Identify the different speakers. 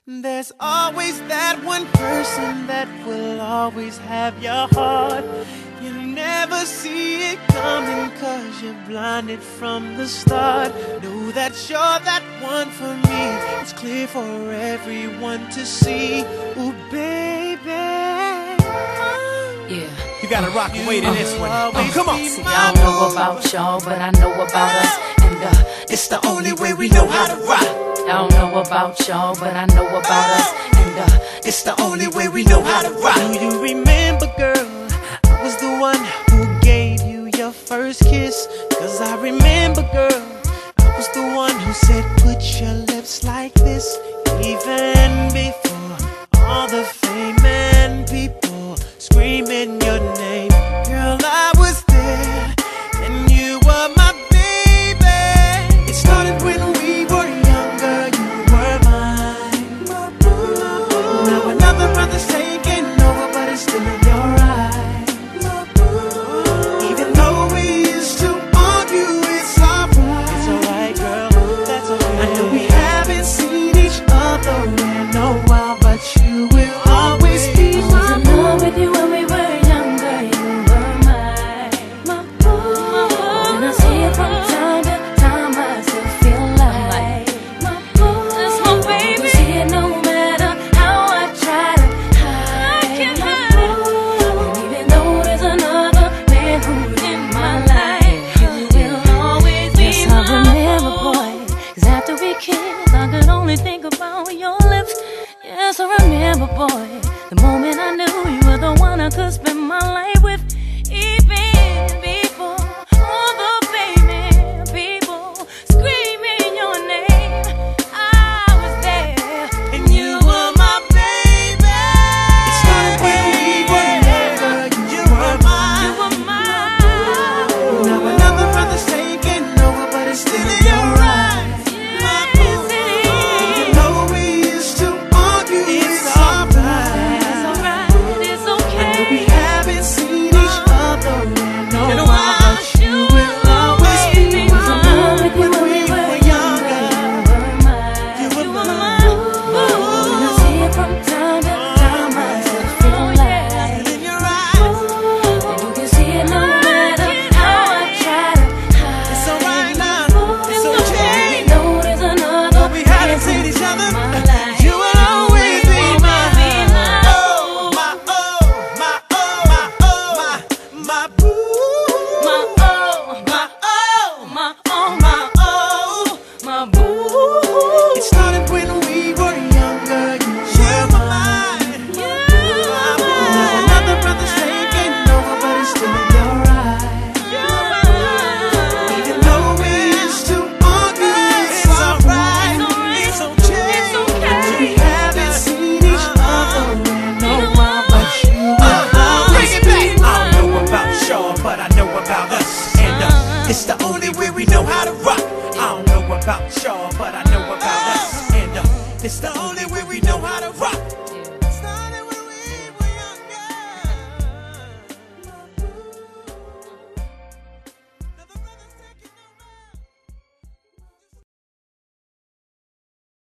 Speaker 1: There's always that one person that will always have your heart. You never see it coming 'cause you're blinded from the start. Know that you're that one for me. It's clear for everyone to see. Ooh, baby.
Speaker 2: Yeah.
Speaker 1: You gotta rock and wait in this one. Come on.
Speaker 2: See, I don't know about y'all, but I know about us. And it's the only way we know how to rock. I don't know about y'all, but I know about us. And it's the only way we know how to rock.
Speaker 1: Do you remember, girl? I was the one who gave you your first kiss. 'Cause I remember, girl, I was the one who said put your lips like this. Even before all the fame and people screaming your name. Girl, I was there and you were my baby. It started when we were younger, you were mine. Now another brother's taking over, but it's still in your eyes. Even though we used to argue, it's alright. It's alright, girl, that's alright. I know we haven't seen each other in a while, but you will always be my
Speaker 3: boo. With you when we were younger, you were my boo. And I see it from time to time, I still feel like my boo. That's my baby. You see it no matter how I try to hide my boo. And even though there's another man who's in my life, you will always be my boo. Yes, I remember, boy, 'cause after we kissed, I could only think about your lips. Yes, I remember, boy, the moment I knew you were the one I could spend my life